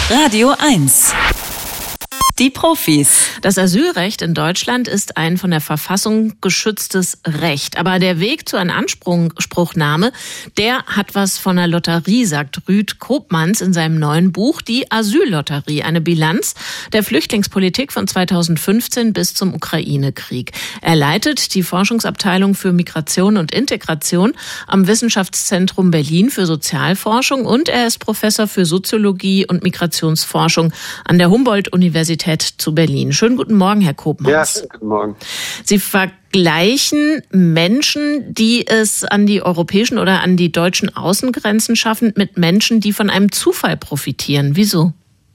Radio 1. Die Profis. Das Asylrecht in Deutschland ist ein von der Verfassung geschütztes Recht. Aber der Weg zu einer Anspruchnahme, der hat was von einer Lotterie, sagt Rüd Koopmans in seinem neuen Buch Die Asyllotterie. Eine Bilanz der Flüchtlingspolitik von 2015 bis zum Ukraine-Krieg. Er leitet die Forschungsabteilung für Migration und Integration am Wissenschaftszentrum Berlin für Sozialforschung und er ist Professor für Soziologie und Migrationsforschung an der Humboldt-Universität zu Berlin. Schönen guten Morgen, Herr Koopmans. Ja, schönen guten Morgen. Sie vergleichen Menschen, die es an die europäischen oder an die deutschen Außengrenzen schaffen, mit Menschen, die von einem Zufall profitieren. Wieso?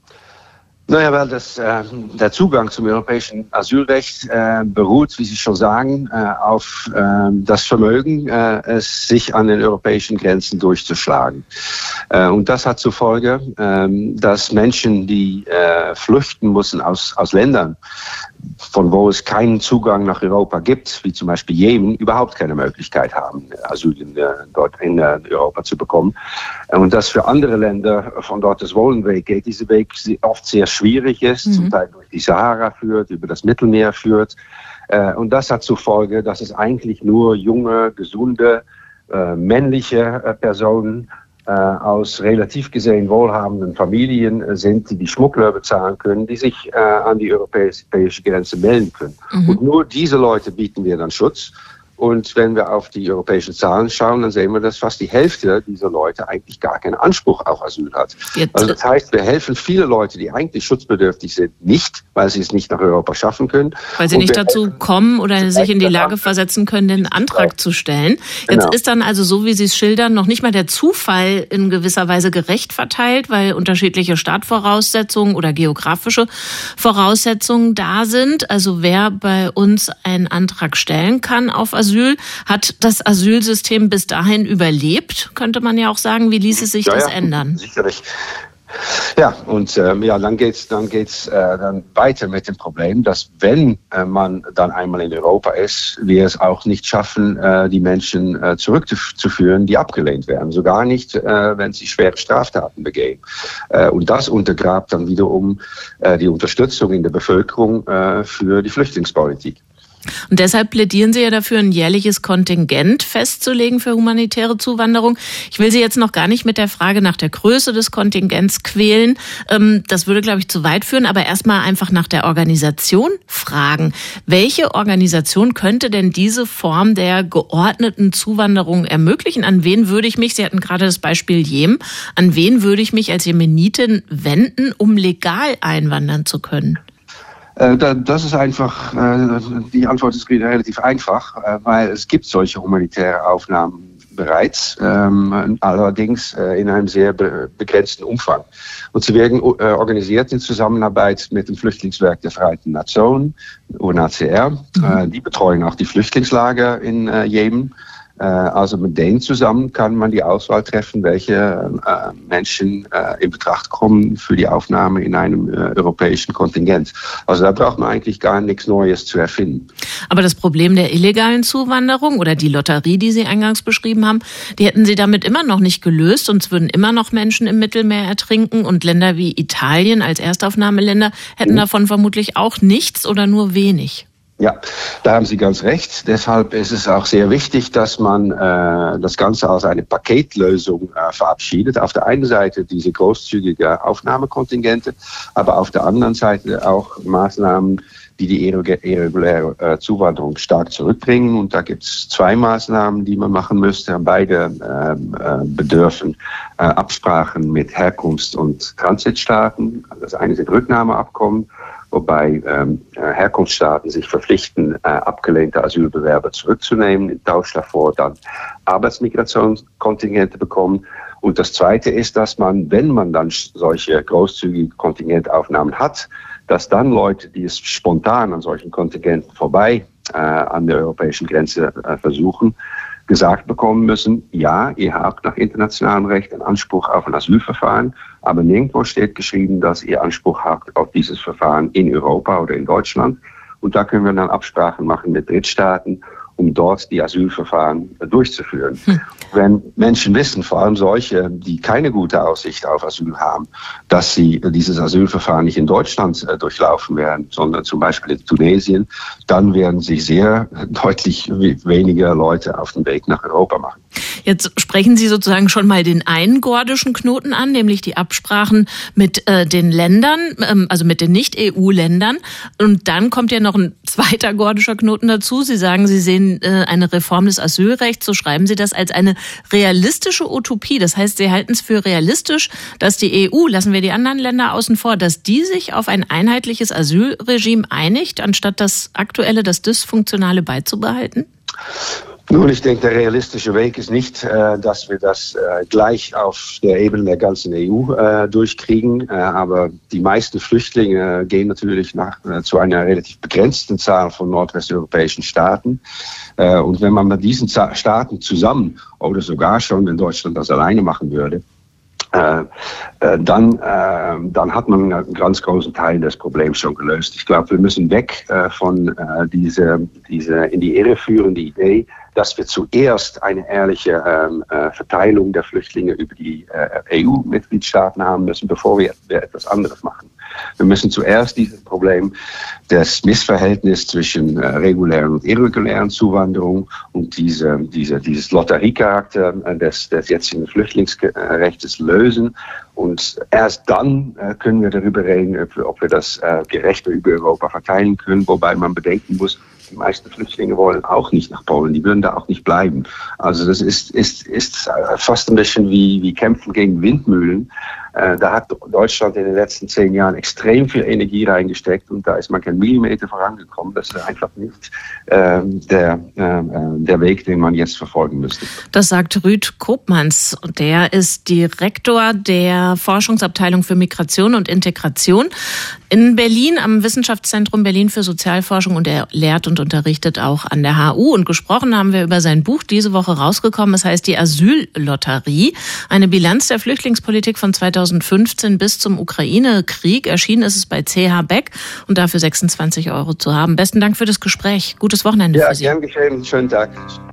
Naja, weil der Zugang zum europäischen Asylrecht beruht, wie Sie schon sagen, auf das Vermögen, es sich an den europäischen Grenzen durchzuschlagen. Und das hat zur Folge, dass Menschen, die flüchten müssen aus Ländern, von wo es keinen Zugang nach Europa gibt, wie zum Beispiel Jemen, überhaupt keine Möglichkeit haben, Asyl dort in Europa zu bekommen. Und dass für andere Länder von dort das Wohlenweg geht, dieser Weg oft sehr schwierig ist, zum Teil durch die Sahara führt, über das Mittelmeer führt. Und das hat zur Folge, dass es eigentlich nur junge, gesunde, männliche Personen aus relativ gesehen wohlhabenden Familien sind, die Schmuggler bezahlen können, die sich an die europäische Grenze melden können. Und nur diese Leute bieten wir dann Schutz. Und wenn wir auf die europäischen Zahlen schauen, dann sehen wir, dass fast die Hälfte dieser Leute eigentlich gar keinen Anspruch auf Asyl hat. Also das heißt, wir helfen viele Leute, die eigentlich schutzbedürftig sind, nicht, weil sie es nicht nach Europa schaffen können. Weil sie nicht dazu kommen oder sich in die Lage versetzen können, den Antrag zu stellen. Jetzt ist dann also, so wie Sie es schildern, noch nicht mal der Zufall in gewisser Weise gerecht verteilt, weil unterschiedliche Startvoraussetzungen oder geografische Voraussetzungen da sind. Also wer bei uns einen Antrag stellen kann auf Asyl, hat das Asylsystem bis dahin überlebt, könnte man ja auch sagen. Wie ließe sich das ändern? Sicherlich. Ja, und dann geht's dann weiter mit dem Problem, dass wenn man dann einmal in Europa ist, wir es auch nicht schaffen, die Menschen zurückzuführen, die abgelehnt werden. Sogar nicht, wenn sie schwere Straftaten begehen. Und das untergräbt dann wiederum die Unterstützung in der Bevölkerung für die Flüchtlingspolitik. Und deshalb plädieren Sie ja dafür, ein jährliches Kontingent festzulegen für humanitäre Zuwanderung. Ich will Sie jetzt noch gar nicht mit der Frage nach der Größe des Kontingents quälen. Das würde, glaube ich, zu weit führen. Aber erstmal einfach nach der Organisation fragen. Welche Organisation könnte denn diese Form der geordneten Zuwanderung ermöglichen? An wen würde ich mich, Sie hatten gerade das Beispiel Jemen, an wen würde ich mich als Jemenitin wenden, um legal einwandern zu können? Das ist einfach, die Antwort ist relativ einfach, weil es gibt solche humanitäre Aufnahmen bereits, allerdings in einem sehr begrenzten Umfang. Und sie werden organisiert in Zusammenarbeit mit dem Flüchtlingswerk der Vereinten Nationen, UNHCR. Die betreuen auch die Flüchtlingslager in Jemen. Also mit denen zusammen kann man die Auswahl treffen, welche Menschen in Betracht kommen für die Aufnahme in einem europäischen Kontingent. Also da braucht man eigentlich gar nichts Neues zu erfinden. Aber das Problem der illegalen Zuwanderung oder die Lotterie, die Sie eingangs beschrieben haben, die hätten Sie damit immer noch nicht gelöst und es würden immer noch Menschen im Mittelmeer ertrinken und Länder wie Italien als Erstaufnahmeländer hätten davon vermutlich auch nichts oder nur wenig. Ja, da haben Sie ganz recht. Deshalb ist es auch sehr wichtig, dass man das Ganze als eine Paketlösung verabschiedet. Auf der einen Seite diese großzügige Aufnahmekontingente, aber auf der anderen Seite auch Maßnahmen, die irreguläre Zuwanderung stark zurückbringen. Und da gibt es zwei Maßnahmen, die man machen müsste. Beide bedürfen Absprachen mit Herkunfts- und Transitstaaten. Das eine sind Rücknahmeabkommen, wobei Herkunftsstaaten sich verpflichten, abgelehnte Asylbewerber zurückzunehmen, im Tausch davor dann Arbeitsmigrationskontingente bekommen. Und das Zweite ist, dass man, wenn man dann solche großzügigen Kontingentaufnahmen hat, dass dann Leute, die es spontan an solchen Kontingenten vorbei an der europäischen Grenze versuchen, gesagt bekommen müssen, ja, ihr habt nach internationalem Recht einen Anspruch auf ein Asylverfahren, aber nirgendwo steht geschrieben, dass ihr Anspruch habt auf dieses Verfahren in Europa oder in Deutschland. Und da können wir dann Absprachen machen mit Drittstaaten um dort die Asylverfahren durchzuführen. Wenn Menschen wissen, vor allem solche, die keine gute Aussicht auf Asyl haben, dass sie dieses Asylverfahren nicht in Deutschland durchlaufen werden, sondern zum Beispiel in Tunesien, dann werden sich sehr deutlich weniger Leute auf den Weg nach Europa machen. Jetzt sprechen Sie sozusagen schon mal den einen gordischen Knoten an, nämlich die Absprachen mit den Ländern, also mit den Nicht-EU-Ländern. Und dann kommt ja noch ein zweiter gordischer Knoten dazu. Sie sagen, Sie sehen eine Reform des Asylrechts, so schreiben Sie das, als eine realistische Utopie. Das heißt, Sie halten es für realistisch, dass die EU, lassen wir die anderen Länder außen vor, dass die sich auf ein einheitliches Asylregime einigt, anstatt das aktuelle, das dysfunktionale beizubehalten? Nun, ich denke, der realistische Weg ist nicht, dass wir das gleich auf der Ebene der ganzen EU durchkriegen. Aber die meisten Flüchtlinge gehen natürlich zu einer relativ begrenzten Zahl von nordwesteuropäischen Staaten. Und wenn man mit diesen Staaten zusammen oder sogar schon, wenn Deutschland das alleine machen würde, dann hat man einen ganz großen Teil des Problems schon gelöst. Ich glaube, wir müssen weg von diese in die Irre führende Idee, dass wir zuerst eine ehrliche Verteilung der Flüchtlinge über die EU-Mitgliedstaaten haben müssen, bevor wir etwas anderes machen. Wir müssen zuerst dieses Problem des Missverhältnisses zwischen regulären und irregulären Zuwanderung und dieses Lotteriecharakter des jetzigen Flüchtlingsrechts lösen. Und erst dann können wir darüber reden, ob wir das gerechter über Europa verteilen können, wobei man bedenken muss, die meisten Flüchtlinge wollen auch nicht nach Polen, die würden da auch nicht bleiben. Also das ist fast ein bisschen wie Kämpfen gegen Windmühlen. Da hat Deutschland in den letzten 10 Jahren extrem viel Energie reingesteckt und da ist man kein Millimeter vorangekommen. Das ist einfach nicht der Weg, den man jetzt verfolgen müsste. Das sagt Ruud Koopmans. Der ist Direktor der Forschungsabteilung für Migration und Integration in Berlin am Wissenschaftszentrum Berlin für Sozialforschung und er lehrt und unterrichtet auch an der HU. Und gesprochen haben wir über sein Buch, diese Woche rausgekommen. Es heißt Die Asyllotterie, eine Bilanz der Flüchtlingspolitik von 2015 bis zum Ukraine-Krieg. Erschienen ist es bei CH Beck und dafür 26 € zu haben. Besten Dank für das Gespräch. Gutes Wochenende für Sie. Ja, gern geschehen. Schönen Tag.